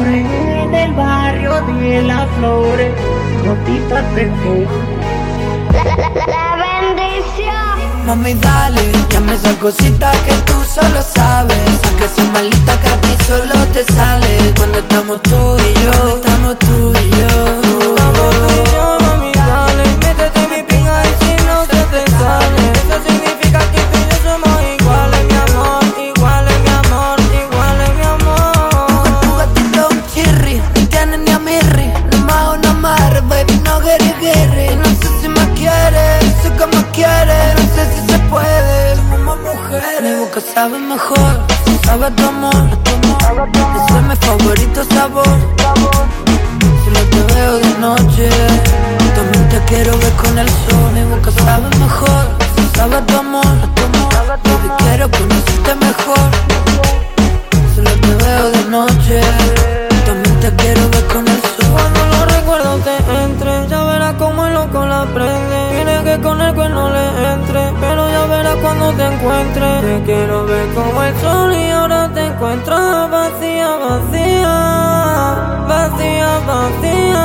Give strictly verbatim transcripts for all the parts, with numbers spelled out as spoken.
colores en el barrio de las flores, gotitas de toca. La bendición. Mami, dale, llame esa cosita que tú solo sabes. Saca esa malita que a ti solo te sale. Cuando estamos tú y yo, cuando estamos tú y yo. Estamos tú y yo, mami, dale. Métete mi pinga y si no se te sale. Eso significa que tú y yo somos iguales, mi amor. Iguales, mi amor, iguales, mi amor. Tu gatito un chirri, no tiene ni a mirri. No mago, no amarre, baby, no guerri, guerri. No sé si me quieres, sé como quieres. No sé si se puede, somos mujeres. Mi boca sabe mejor, sabe tu amor. Ese es mi favorito sabor. Solo te veo de noche, también te quiero ver con el sol. Mi boca sabe mejor, sabe tu amor. Baby, quiero conocerte mejor. Solo te veo de noche, también te quiero ver con el sol. Cuando los recuerdos te entren, ya verás como el loco la prende. Tiene que con el cuerno le entre, pero ya verás cuando te encuentre. Te quiero ver como el sol y ahora te encuentro vacía, vacía, vacía, vacía,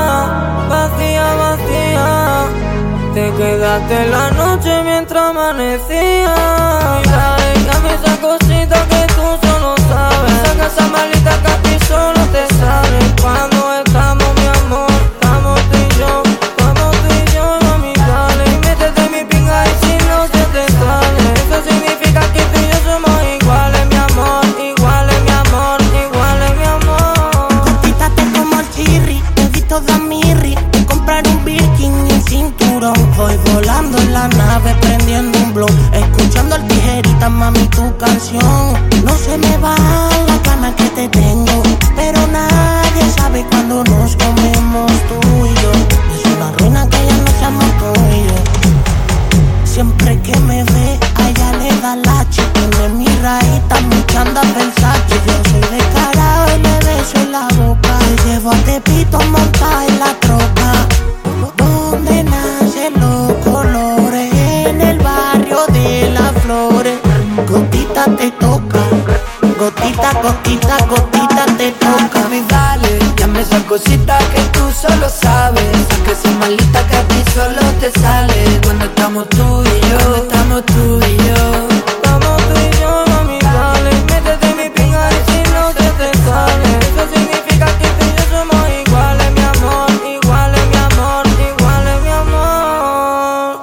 vacía, vacía. Te quedaste la noche mientras amanecía. Y dale, dame esa cosita que tú solo sabes. Saca esa malita que a ti solo te sale. Cuando estamos, mi amor, estamos tú y yo. Estamos tú y yo, mami, dale. Métete mi pinga y si no se te sale. Eso significa que tú y yo somos iguales, mi amor. Iguales, mi amor, iguales, mi amor. Conquístate como el chirri, te vi toda mirri. Comprar un Birkin y un cinturón. Voy volando en la nave, prendiendo un blog, escuchando al tijerita, mami, tu canción. No se me va la gana que te tengo, pero nadie sabe cuando nos comemos tú y yo. Es una ruina que ya no seamos tú y yo. Siempre que me ve, a ella le da la chica. Mi rayita, mi chanda Versace. Yo soy descarado y le beso en la boca. Te llevo a Tepito montada en la troca. Donde nacen los colores, en el barrio de las flores. Gotita te toca, gotita, gotita, gotita te toca. Mami, dale, llame esa cosita que tú solo sabes. Saca esa malita que a ti solo te sale. Cuando estamos tú y yo, cuando estamos tú y yo. Estamos tú y yo, mami, dale. Métete mi pinga y si no se te sale. Eso significa que tú y yo somos iguales, mi amor. Iguales, mi amor, iguales, mi amor.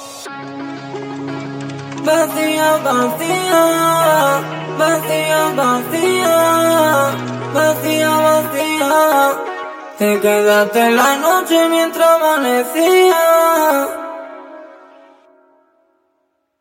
Vacía, vacía, vacía, vacía, vacía, vacía. Te quedaste la noche mientras amanecía.